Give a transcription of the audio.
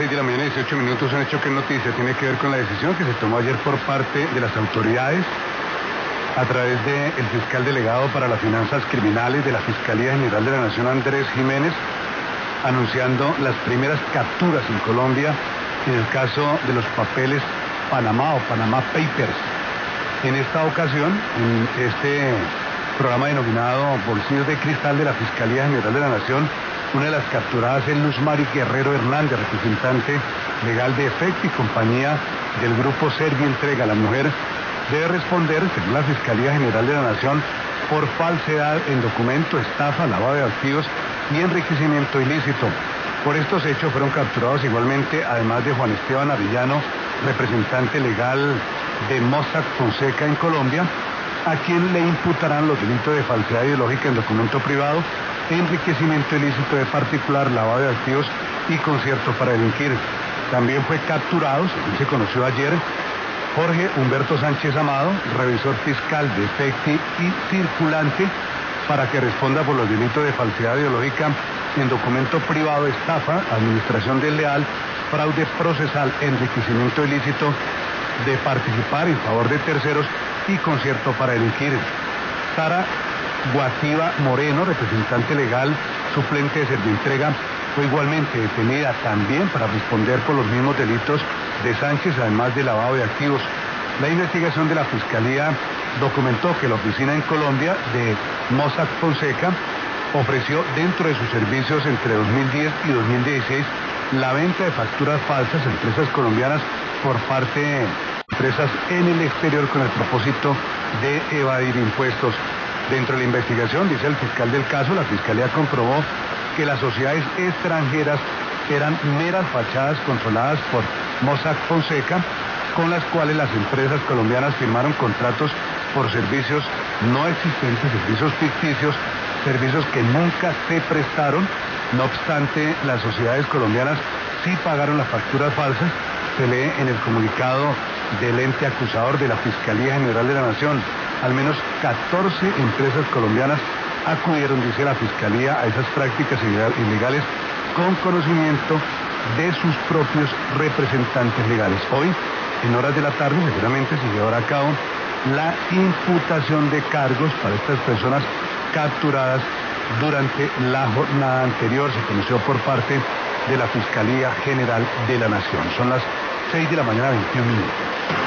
6 de la mañana, 18 minutos, un hecho que es noticia. Tiene que ver con la decisión que se tomó ayer por parte de las autoridades a través del fiscal delegado para las finanzas criminales de la Fiscalía General de la Nación, Andrés Jiménez, anunciando las primeras capturas en Colombia en el caso de los papeles Panamá o Panama Papers. En esta ocasión, en este programa denominado Bolsillos de Cristal de la Fiscalía General de la Nación, una de las capturadas es Luz Mari Guerrero Hernández, representante legal de Efecti y compañía del grupo Servientrega. La mujer debe responder, según la Fiscalía General de la Nación, por falsedad en documento, estafa, lavado de activos y enriquecimiento ilícito. Por estos hechos fueron capturados igualmente, además de Juan Esteban Arellano, representante legal de Mossack Fonseca en Colombia, a quien le imputarán los delitos de falsedad ideológica en documento privado, enriquecimiento ilícito de particular, lavado de activos y concierto para delinquir. También fue capturado, según se conoció ayer, Jorge Humberto Sánchez Amado, revisor fiscal de Efecti y circulante, para que responda por los delitos de falsedad ideológica en documento privado, estafa, administración desleal, fraude procesal, enriquecimiento ilícito de participar en favor de terceros y concierto para delinquir. Sara Guativa Moreno, representante legal suplente de Servientrega, fue igualmente detenida también para responder por los mismos delitos de Sánchez, además de lavado de activos. La investigación de la Fiscalía documentó que la oficina en Colombia de Mossack Fonseca ofreció dentro de sus servicios entre 2010 y 2016 la venta de facturas falsas a empresas colombianas por parte de empresas en el exterior con el propósito de evadir impuestos. Dentro de la investigación, dice el fiscal del caso, la Fiscalía comprobó que las sociedades extranjeras eran meras fachadas controladas por Mossack Fonseca, con las cuales las empresas colombianas firmaron contratos por servicios no existentes, servicios ficticios, servicios que nunca se prestaron. No obstante, las sociedades colombianas sí pagaron las facturas falsas. Se lee en el comunicado del ente acusador de la Fiscalía General de la Nación. Al menos 14 empresas colombianas acudieron, dice la Fiscalía, a esas prácticas ilegales con conocimiento de sus propios representantes legales. Hoy, en horas de la tarde, seguramente se llevará a cabo la imputación de cargos para estas personas capturadas durante la jornada anterior. Se conoció por parte de la Fiscalía General de la Nación. Son las 6 de la mañana, 21 minutos.